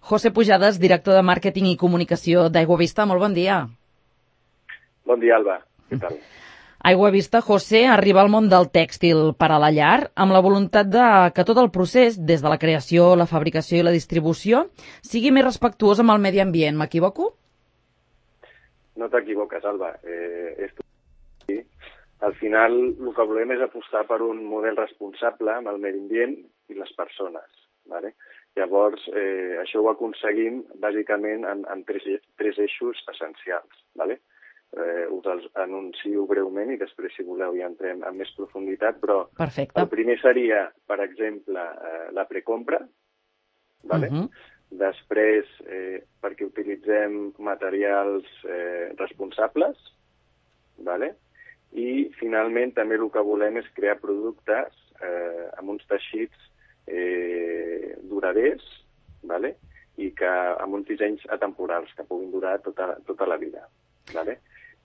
José Pujades, director de màrqueting i comunicació d'Aiguavista. Molt bon dia. Bon dia, Alba. Què tal? Aiguavista, José, arriba al món del tèxtil per a la llar amb la voluntat de que tot el procés, des de la creació, la fabricació i la distribució, sigui més respectuós amb el medi ambient. M'equivoco? No t'equivoques, Alba. Al final, el que volem és apostar per un model responsable amb el medi ambient i les persones. Vale? Llavors, això ho aconseguim bàsicament en tres eixos essencials. Vale? Us els anuncio breument i després, si voleu, ja entrem en més profunditat, però Perfecte. El primer seria, per exemple, la precompra, vale? Després, perquè utilitzem materials responsables, vale? I finalment també el que volem és crear productes amb uns teixits duraders, vale? I que amb uns dissenys atemporals que puguin durar tota la vida. Vale?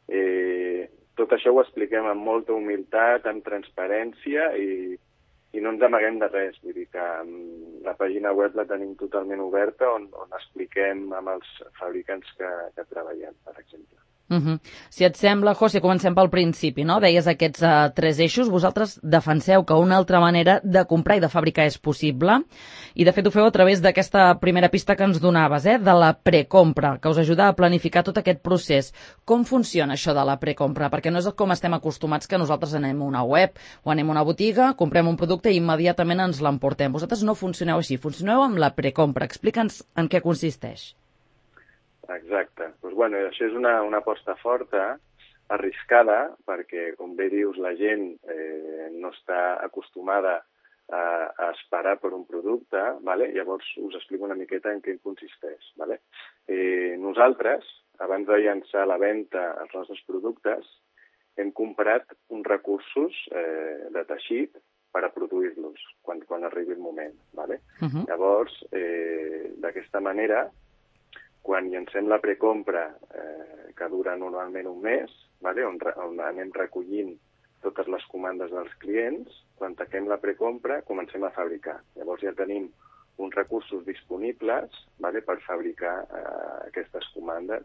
Tot això ho expliquem amb molta humilitat, amb transparència i no ens amaguem de res. Vull dir que la pàgina web la tenim totalment oberta on expliquem amb els fabricants que treballem, per exemple. Si et sembla, José, comencem pel principi, no? Deies aquests tres eixos. Vosaltres defenseu que una altra manera de comprar i de fabricar és possible i, de fet, ho feu a través d'aquesta primera pista que ens donaves, de la precompra, que us ajuda a planificar tot aquest procés. Com funciona això de la precompra? Perquè no és com estem acostumats que nosaltres anem a una web o anem a una botiga, comprem un producte i immediatament ens l'emportem. Vosaltres no funcioneu així, funcioneu amb la precompra. Explica'ns en què consisteix. Exacte. Doncs, això és una aposta forta, arriscada, perquè, com bé dius, la gent no està acostumada a esperar per un producte, vale? Llavors us explico una miqueta en què consisteix. Vale? Nosaltres, abans de llançar a la venda els nostres productes, hem comprat uns recursos de teixit per a produir-los quan arribi el moment. Vale? Llavors, d'aquesta manera, quan llancem la precompra, que dura normalment un mes, vale? on anem recollint totes les comandes dels clients, quan tanquem la precompra comencem a fabricar. Llavors ja tenim uns recursos disponibles, vale? Per fabricar aquestes comandes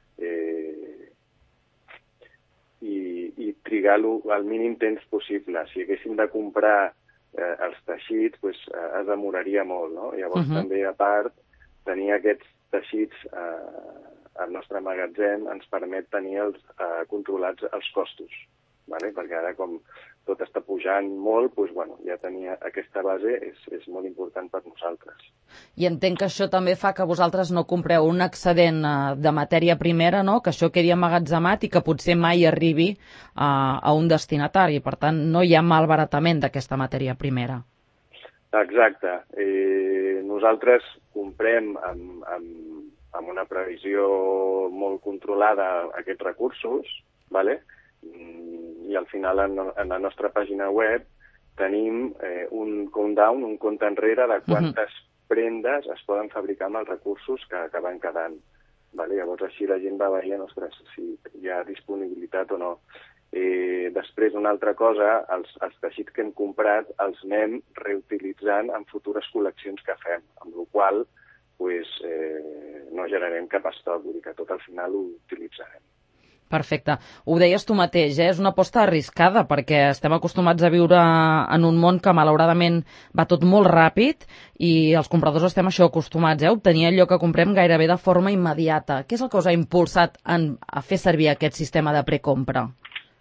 i trigar el mínim temps possible. Si haguéssim de comprar els teixits, es demoraria molt. No? Llavors també, a part, tenir aquests teixits al nostre magatzem ens permet tenir controlats els costos, vale? Perquè ara, com tot està pujant molt, ja tenir aquesta base és molt important per nosaltres. I entenc que això també fa que vosaltres no compreu un excedent de matèria primera, no? Que això quedi emmagatzemat i que potser mai arribi a un destinatari. Per tant, no hi ha malbaratament d'aquesta matèria primera. Exacte. Nosaltres comprem amb una previsió molt controlada aquests recursos, vale? I al final en la nostra pàgina web tenim un countdown, un compte enrere de quantes prendes es poden fabricar amb els recursos que van quedant. Vale? Llavors així la gent va veient si hi ha disponibilitat o no. Després, una altra cosa, els teixits que hem comprat els anem reutilitzant en futures col·leccions que fem, amb la qual cosa no generem cap estoc, vull dir que tot al final ho utilitzarem. Perfecte. Ho deies tu mateix, és una aposta arriscada perquè estem acostumats a viure en un món que malauradament va tot molt ràpid i els compradors estem acostumats a obtenir allò que comprem gairebé de forma immediata. Què és el que us ha impulsat a fer servir aquest sistema de precompra?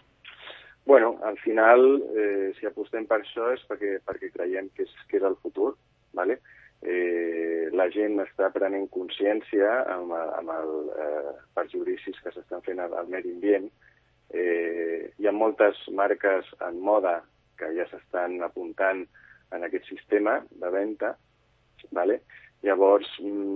Al final, si apostem per això és perquè creiem que és el futur, vale? La gent està prenent consciència amb els perjudicis que s'estan fent al medi ambient. Hi ha moltes marques en moda que ja s'estan apuntant en aquest sistema de venda, vale? Llavors,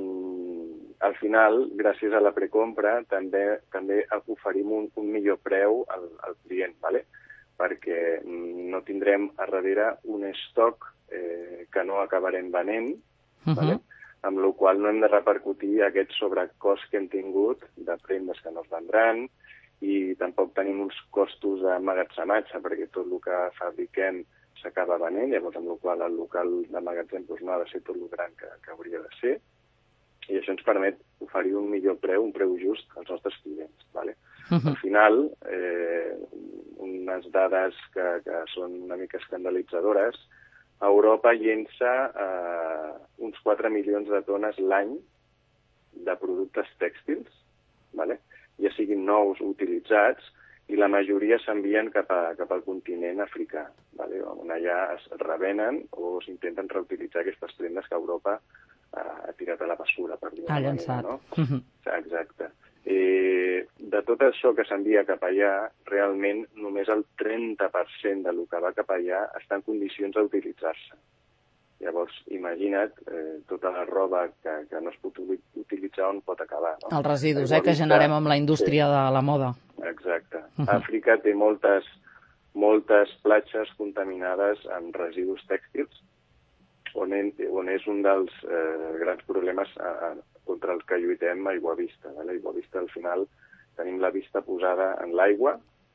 al final, gràcies a la precompra, també oferim un millor preu al client, vale? Perquè no tindrem a darrere un estoc que no acabarem venent, vale? Amb la qual no hem de repercutir aquest sobrecost que hem tingut de prendes que no es vendran i tampoc tenim uns costos d'emmagatzematge perquè tot el que fabriquem s'acaba venent, llavors amb la qual el local de magatzem no ha de ser tot el gran que hauria de ser. i això ens permet oferir un millor preu, un preu just als nostres clients. Vale? Al final, unes dades que són una mica escandalitzadores, Europa llença uns 4 milions de tones l'any de productes tèxtils, vale? Ja siguin nous o utilitzats, i la majoria s'envien cap al continent africà, vale? On allà es revenen o s'intenten reutilitzar aquestes prendes que Europa ha tirat a la bessura, per dir-ho d'una manera, no? Exacte. De tot això que s'envia cap allà, realment només el 30% del que va cap allà està en condicions d'utilitzar-se. Llavors, imagina't tota la roba que no es pot utilitzar on pot acabar. No? Els residus que generem amb la indústria de la moda. Exacte. Àfrica té moltes platges contaminades amb residus tèxtils, on és un dels grans problemes contra els que lluitem a Aiguavista. A Aiguavista, al final, tenim la vista posada en l'aigua,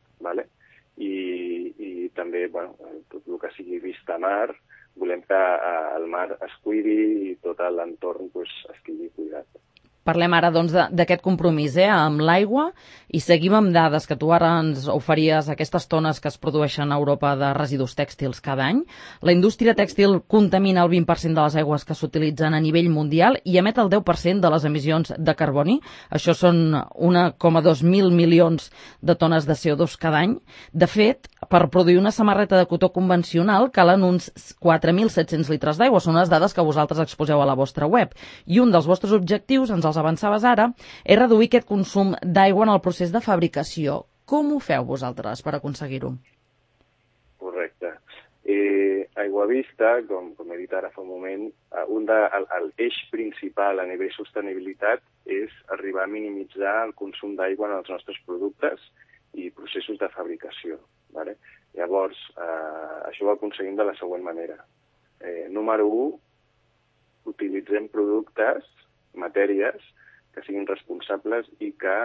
i també tot el que sigui vista mar, volem que el mar es cuidi i tot l'entorn estigui cuidat. Parlem ara, doncs, d'aquest compromís amb l'aigua i seguim amb dades que tu ara ens oferíes, aquestes tones que es produeixen a Europa de residus tèxtils cada any. La indústria tèxtil contamina el 20% de les aigües que s'utilitzen a nivell mundial i emet el 10% de les emissions de carboni. Això són 1,2 mil milions de tones de CO2 cada any. De fet, per produir una samarreta de cotó convencional calen uns 4.700 litres d'aigua. Són unes dades que vosaltres exposeu a la vostra web. I un dels vostres objectius, ens els avançaves ara, és reduir aquest consum d'aigua en el procés de fabricació. Com ho feu vosaltres per aconseguir-ho? Correcte. Aiguavista, com he dit ara fa un moment, l'eix principal a nivell sostenibilitat és arribar a minimitzar el consum d'aigua en els nostres productes i processos de fabricació. Vale? Llavors, això ho aconseguim de la següent manera. Número 1, utilitzem productes, matèries, que siguin responsables i que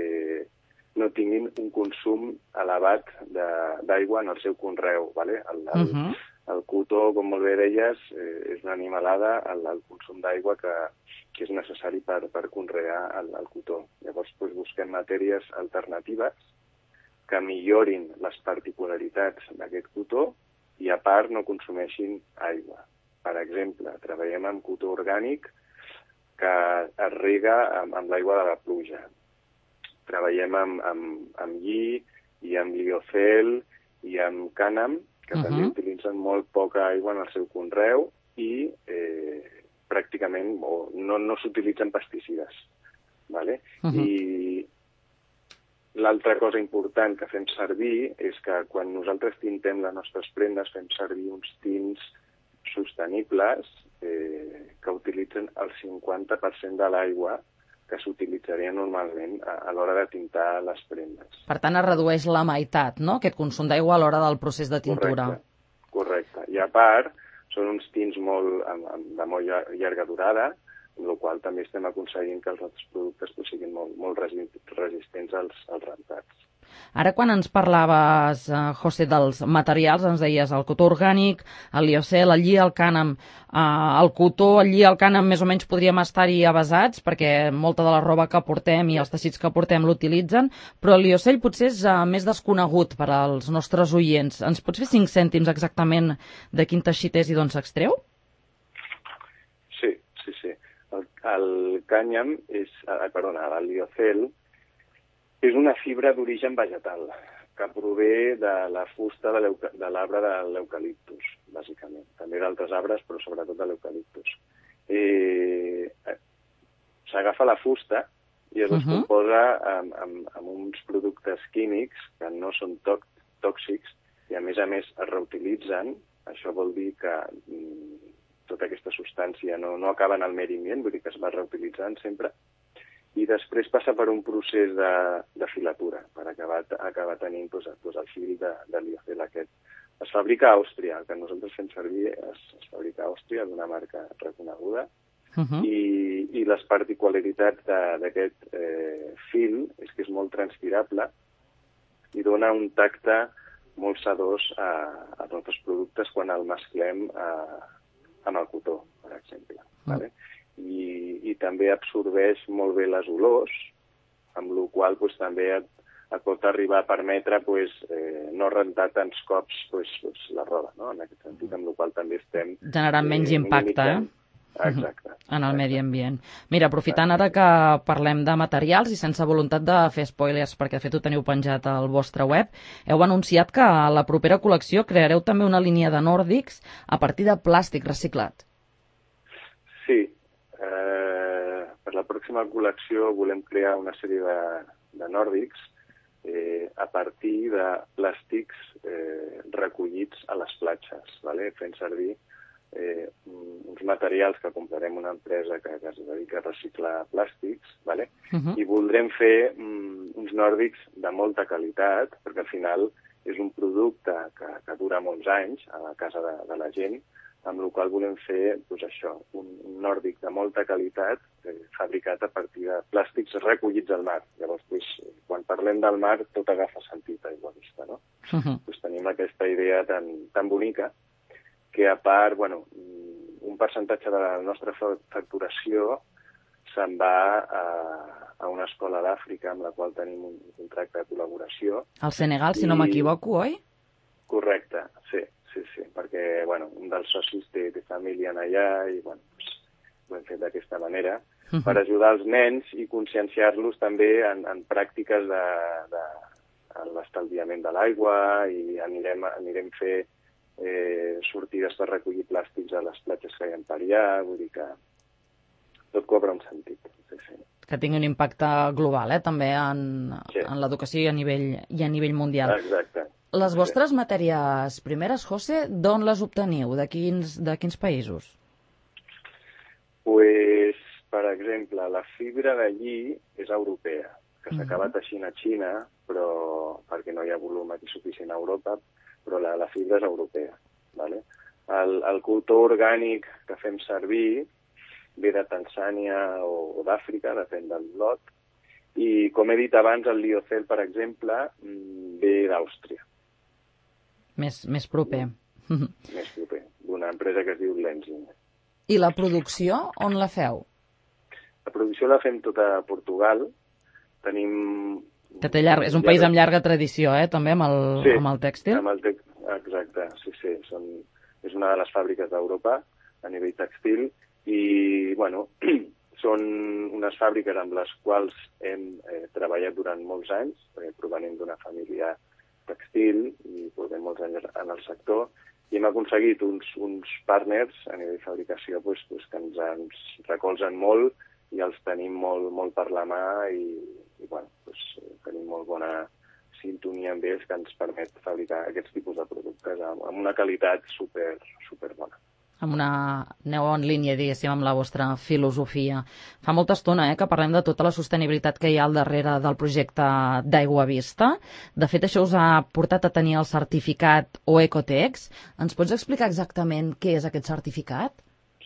no tinguin un consum elevat d'aigua en el seu conreu. Vale? El cotó, com molt bé deies, és una animalada el consum d'aigua que és necessari per conrear el cotó. Llavors, busquem matèries alternatives que millorin les particularitats d'aquest cotó i, a part, no consumeixin aigua. Per exemple, treballem amb cotó orgànic que es rega amb l'aigua de la pluja. Treballem amb lli i amb liocel i amb cànem, que també utilitzen molt poca aigua en el seu conreu i pràcticament no s'utilitzen pesticides. Vale? I l'altra cosa important que fem servir és que quan nosaltres tintem les nostres prendes fem servir uns tints sostenibles que utilitzen el 50% de l'aigua que s'utilitzaria normalment a l'hora de tintar les prendes. Per tant, es redueix la meitat, no?, aquest consum d'aigua a l'hora del procés de tintura. Correcte. I a part, són uns tints de molt llarga durada, amb la qual també estem aconseguint que els nostres productes siguin molt resistents als rentats. Ara, quan ens parlaves, José, dels materials, ens deies el cotó orgànic, el liocel, el lli, el cànem. El cotó, el lli, el cànem, més o menys podríem estar-hi avesats, perquè molta de la roba que portem i els teixits que portem l'utilitzen, però el liocell potser és més desconegut per als nostres oients. Ens pots fer 5 cèntims exactament de quin teixit és i d'on s'extreu? Sí. El cànem el liocel, és una fibra d'origen vegetal que prové de la fusta de l'arbre de l'eucaliptus, bàsicament. També d'altres arbres, però sobretot de l'eucaliptus. S'agafa la fusta i es descomposa amb uns productes químics que no són tòxics i, a més, es reutilitzen. Això vol dir que tota aquesta substància no acaba en el medi ambient, vull dir que es va reutilitzant sempre, i després passa per un procés de filatura per acabar tenint el fil de liocel aquest. Es fabrica a Àustria, el que nosaltres fem servir es fabrica a Àustria d'una marca reconeguda, i les particularitats d'aquest fil és que és molt transpirable i dona un tacte molt sedós als nostres productes quan el mesclem amb el cotó, per exemple. Vale? i també absorbeix molt bé les olors, amb la qual cosa també et pot arribar a permetre no rentar tants cops la roba, no? En aquest sentit, amb la qual també estem... Generant menys impacte, Exacte. En el medi ambient. Mira, aprofitant ara que parlem de materials i sense voluntat de fer spoilers, perquè de fet ho teniu penjat al vostre web, heu anunciat que a la propera col·lecció creareu també una línia de nòrdics a partir de plàstic reciclat. Sí. Per la pròxima col·lecció volem crear una sèrie de nòrdics a partir de plàstics recollits a les platges, fent servir uns materials que comprarem una empresa que es dedica a reciclar plàstics, i voldrem fer uns nòrdics de molta qualitat, perquè al final és un producte que dura molts anys a la casa de la gent, amb el qual volem fer un nòrdic de molta qualitat fabricat a partir de plàstics recollits al mar. Llavors, quan parlem del mar, tot agafa sentit a aigua vista, no? Tenim aquesta idea tan bonica que, a part, un percentatge de la nostra facturació se'n va a una escola d'Àfrica amb la qual tenim un contracte de col·laboració. Al Senegal, si no m'equivoco, oi? Correcte, sí, perquè un dels socis té família allà i ho hem fet d'aquesta manera per ajudar els nens i conscienciar-los també en pràctiques de l'estalviament de l'aigua, i anirem fer sortides per recollir plàstics a les platges que hi ha per allà, vull dir que tot cobra un sentit. Sí. Que tingui un impacte global, també en l'educació i a nivell mundial. Exacte. Les vostres matèries primeres, José, d'on les obteniu? De quins països? Per exemple, la fibra d'allí és europea, que s'acaba teixint a Xina, però perquè no hi ha volum aquí suficient a Europa, però la fibra és europea. El cotó orgànic que fem servir ve de Tanzània o d'Àfrica, depèn del lot, i, com he dit abans, el liocel, per exemple, ve d'Àustria. Més proper. Més proper, d'una empresa que es diu Lenzing. I la producció, on la feu? La producció la fem tota a Portugal. Tenim... És un país amb llarga tradició, també, amb el tèxtil? Exacte, sí. És una de les fàbriques d'Europa a nivell tèxtil i, són unes fàbriques amb les quals hem treballat durant molts anys, provenint d'una família tèxtil i portem molts anys en el sector, i hem aconseguit uns partners a nivell de fabricació que ens recolzen molt i els tenim molt per la mà i tenim molt bona sintonia amb ells que ens permet fabricar aquests tipus de productes amb una qualitat super bona. Aneu en línia, diguéssim, amb la vostra filosofia. Fa molta estona que parlem de tota la sostenibilitat que hi ha al darrere del projecte d'Aigua Vista. De fet, això us ha portat a tenir el certificat OECOTEX. Ens pots explicar exactament què és aquest certificat?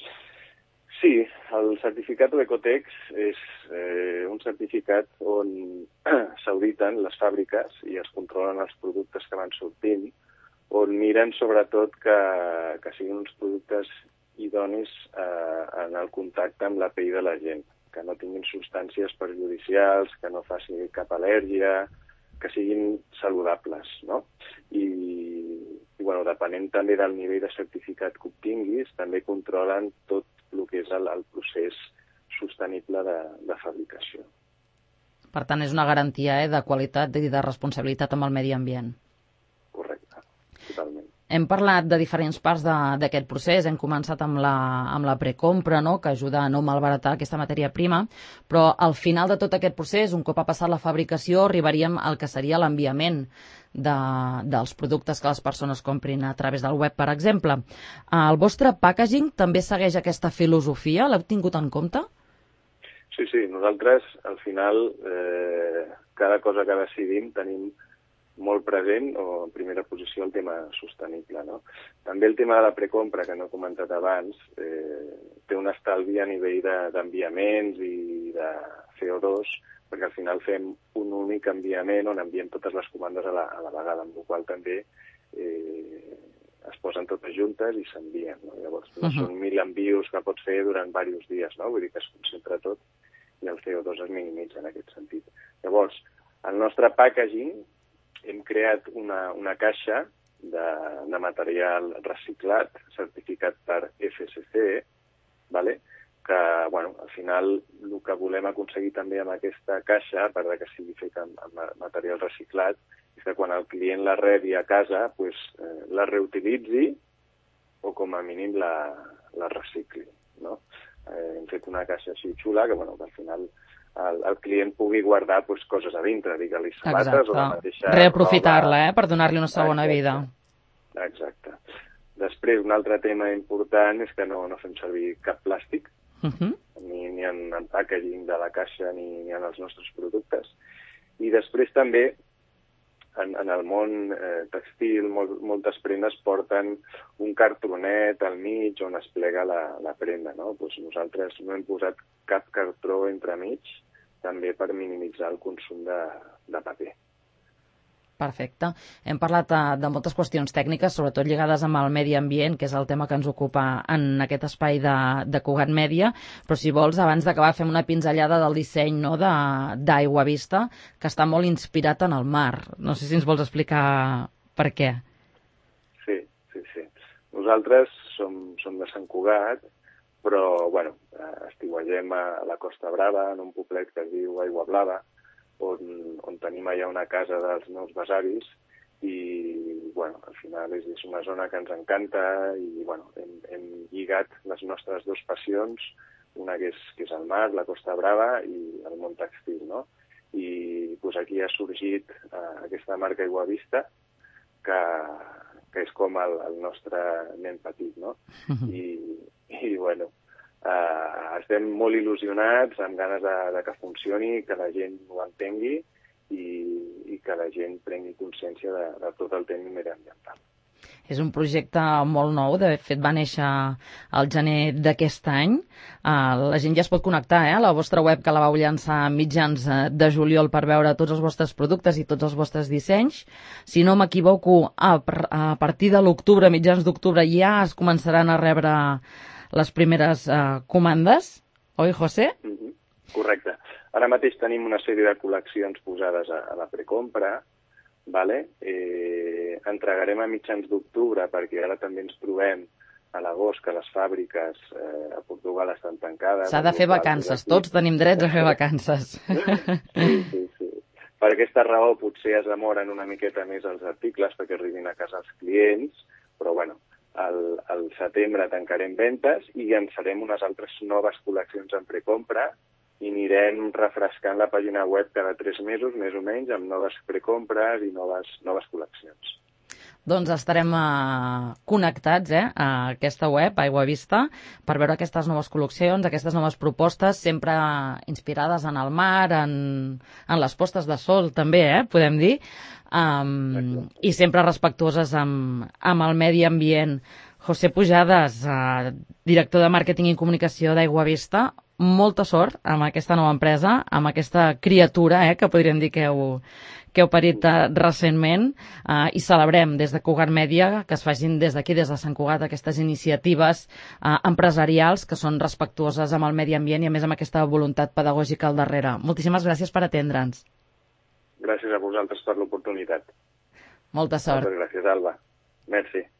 Sí, el certificat OECOTEX és un certificat on s'auditen les fàbriques i es controlen els productes que van sortint, on miren sobretot que siguin uns productes idonis en el contacte amb la pell de la gent, que no tinguin substàncies perjudicials, que no faci cap al·lèrgia, que siguin saludables, no? I depenent també del nivell de certificat que obtinguis, també controlen tot el que és el procés sostenible de fabricació. Per tant, és una garantia de qualitat i de responsabilitat amb el medi ambient. Correcte, totalment. Hem parlat de diferents parts d'aquest procés. Hem començat amb la precompra, que ajuda a no malbaratar aquesta matèria prima, però al final de tot aquest procés, un cop ha passat la fabricació, arribaríem al que seria l'enviament dels productes que les persones comprin a través del web, per exemple. El vostre packaging també segueix aquesta filosofia? L'heu tingut en compte? Sí, nosaltres al final cada cosa que decidim tenim molt present o en primera posició el tema sostenible, no? També el tema de la precompra, que no he comentat abans, té un estalvi a nivell d'enviaments i de CO2, perquè al final fem un únic enviament on enviem totes les comandes a la vegada, amb la qual també es posen totes juntes i s'envien, no? Llavors, no són 1.000 envios que pots fer durant diversos dies, no? Vull dir que es concentra tot i el CO2 es minimitza en aquest sentit. Llavors, el nostre packaging hem creat una caixa de material reciclat, certificat per FSC, ¿vale? Que, bueno, al final el que volem aconseguir també amb aquesta caixa, a part que sigui fet amb material reciclat, és que quan el client la rebi a casa, pues, la reutilitzi o com a mínim la recicli, no? Hem fet una caixa així xula que, bueno, que al final el client pugui guardar pues, coses a dintre, digue-li sabates o la mateixa reaprofitar-la, per donar-li una segona vida. Exacte. Després, un altre tema important és que no fem servir cap plàstic, ni en packaging de la caixa ni en els nostres productes. I després també, en el món textil, moltes prendes porten un cartronet al mig on es plega la prenda, no? Doncs nosaltres no hem posat cap cartró entremig, també per minimitzar el consum de paper. Perfecte. Hem parlat de moltes qüestions tècniques, sobretot lligades amb el medi ambient, que és el tema que ens ocupa en aquest espai de Cugat Mèdia, però si vols, abans d'acabar, fem una pinzellada del disseny, no?, d'Aigua Vista, que està molt inspirat en el mar. No sé si ens vols explicar per què. Sí. Nosaltres som de Sant Cugat, però, bueno, estiuegem a la Costa Brava, en un poblet que es diu Aigua Blava, on tenim allà una casa dels meus besavis i, bueno, al final és una zona que ens encanta i, bueno, hem lligat les nostres dues passions, una que és el mar, la Costa Brava, i el món textil, no? I doncs aquí ha sorgit aquesta marca Aigua Vista, que és com el nostre nen petit, no? I bueno, estem molt il·lusionats, amb ganes de que funcioni, que la gent ho entengui i que la gent prengui consciència de tot el tema mediambiental. És un projecte molt nou, de fet va néixer al gener d'aquest any. La gent ja es pot connectar a la vostra web, que la vau llançar a mitjans de juliol, per veure tots els vostres productes i tots els vostres dissenys. Si no m'equivoco, a partir de l'octubre, mitjans d'octubre, ja es començaran a rebre les primeres comandes, oi, José? Correcte. Ara mateix tenim una sèrie de col·leccions posades a la precompra, vale? Entregarem a mitjans d'octubre, perquè ara també ens trobem a l'agost que les fàbriques a Portugal estan tancades. S'ha de fer vacances, tots tenim drets a fer vacances. Sí. Per aquesta raó potser es demoren una miqueta més els articles perquè arribin a casa els clients, però bueno, al setembre tancarem ventes i llançarem unes altres noves col·leccions en precompra i anirem refrescant la pàgina web cada 3 mesos, més o menys, amb noves precompres i noves col·leccions. Doncs estarem connectats a aquesta web, Aigua Vista, per veure aquestes noves col·leccions, aquestes noves propostes, sempre inspirades en el mar, en les postes de sol també, podem dir, i sempre respectuoses amb el medi ambient. José Pujades, director de màrqueting i comunicació d'Aigua Vista, molta sort amb aquesta nova empresa, amb aquesta criatura, que podríem dir que heu parit recentment, i celebrem des de Cugat Mèdia que es facin des d'aquí, des de Sant Cugat, aquestes iniciatives empresarials que són respectuoses amb el medi ambient i a més amb aquesta voluntat pedagògica al darrere. Moltíssimes gràcies per atendre'ns. Gràcies a vosaltres per l'oportunitat. Molta sort. Moltes gràcies, Alba. Merci.